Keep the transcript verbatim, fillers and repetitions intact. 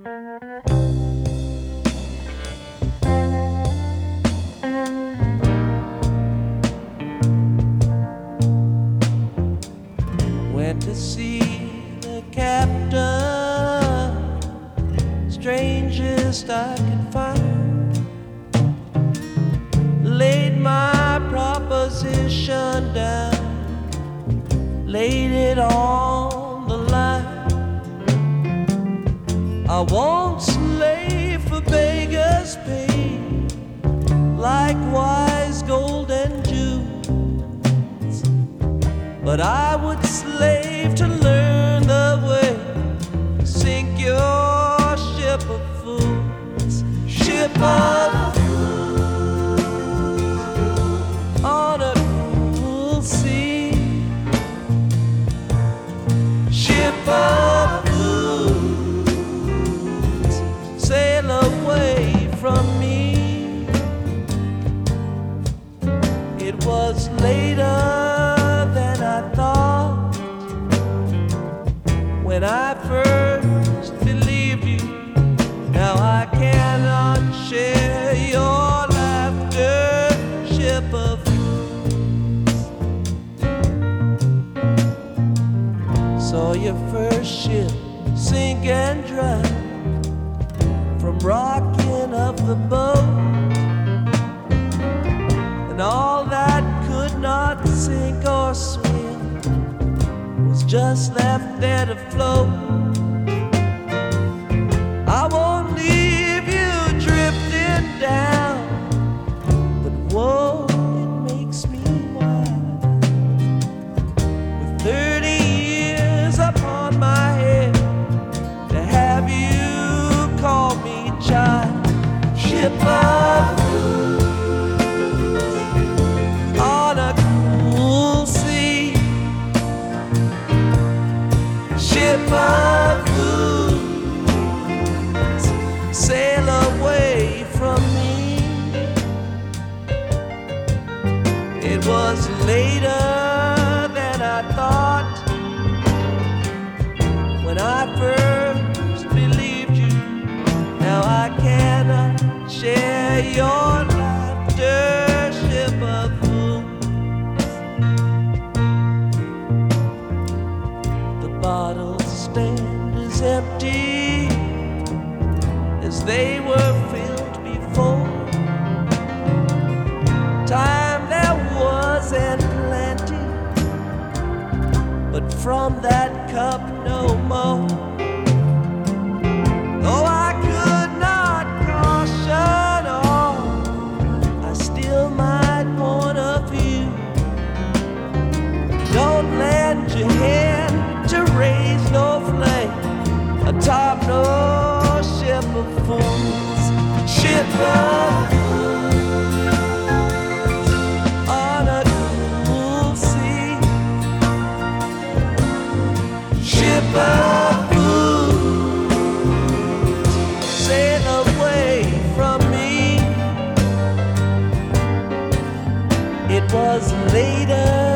Went to see the captain, strangest I could find. Laid my proposition down, laid it on the line. I won't slave for beggars' pay, likewise gold and jewels, but I would slave to learn the way to sink your ship of fools, ship of fools on a cruel sea, ship of fools, sail away from me. It was later than I thought when I first believed you. Now I cannot share your laughter, ship of fools. Saw your first ship sink and drown from rocking of the boat, and all that could not sink or swim was just left there to float. I won't leave you drifting down, but whoa, it makes me wild. With thirty years upon my head, to have you call me child, ship of on a cool sea, ship of fools, sail away from me. It was later than I thought when I first believed you. Now I cannot share your laughter, ship of bottles stand as empty as they were filled before. Time there was and plenty, but from that cup no more. Though I could not caution all, I still might warn of you. Don't lend your hand to raise no flame atop no ship of fools, ship of fools on a cool sea, ship of fools, sail away from me. It was later